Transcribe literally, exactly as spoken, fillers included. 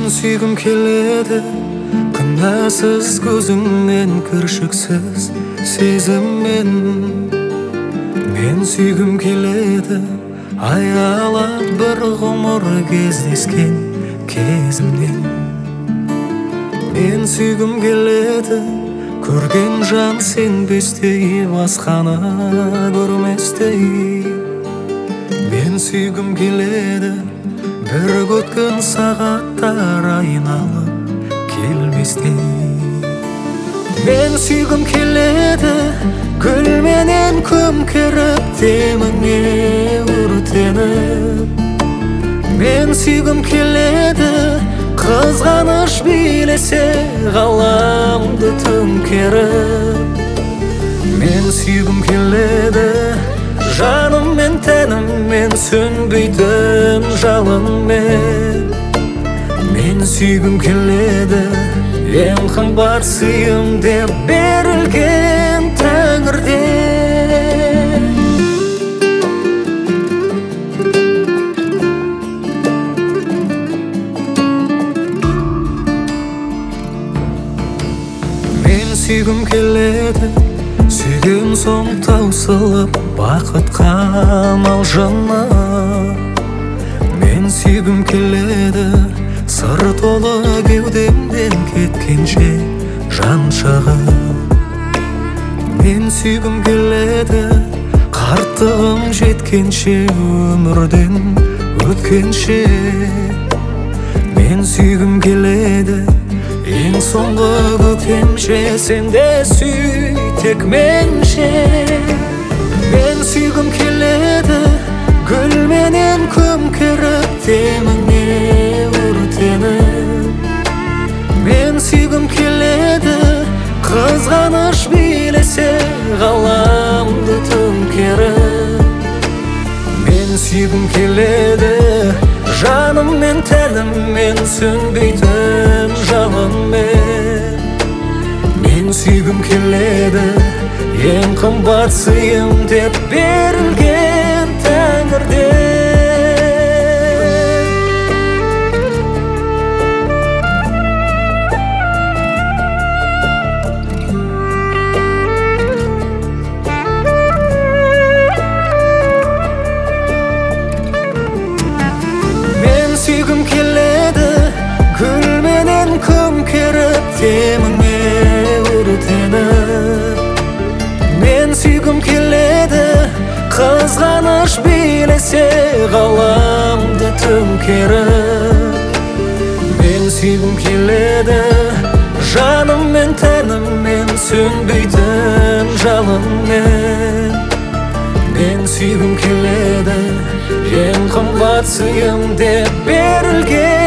сүйгім келеді, күнәсіз көзіңнен, кіршіксіз сезіммен. Мен сүйгім келеді, аялап бір ғұмыр кездескен кезімнен. Мен сүйгім келеді, көрген жан сенбестей, басқаны көрместей. Мен сүйгім келеді, бір өткен сағаттар айналып келместей. Мен сүйгім келеді, гүлменен көмкеріп, деміңе өртеніп. Мен сүйгім келеді, қызғаныш билесе, ғаламды төңкеріп. Мен сүйгім келеді, жаныммен тәніммен, сөнбейтін жалынмен. Мен сүйгім келеді, ең қымбат сыйым деп берілген Тәңірден. Мен сүйгім келеді, сүйген соң таусылып, бақытқа малжынып. Мен сүйгім келеді, сыр толы кеудемден кеткенше жан шығып. Мен сүйгім келеді, қарттығым жеткенше, өмірден өткенше. Мен сүйгім келеді, ең соңғы көкемше, сен де сүй тек менше. Мен сүйгім келеді, гүлменен көмкеріп, деміңе өртеніп. Мен сүйгім келеді, қызғаныш билесе, ғаламды төңкеріп. Мен сүйгім келеді, жаныммен тәніммен, сөнбейтін жалынмен. Мен сүйгім келеді, ең қымбат сыйым деп берілген Тәңірден. Мен сүйгім келеді, гүлменен көмкеріп, деміңе өртеніп. Мен сүйгім келеді, қызғаныш билесе, ғаламды төңкеріп. Мен сүйгім келеді, жаныммен тәніммен, сөнбейтін жалынмен. Мен сүйгім келеді, ең қымбат сыйым деп берілген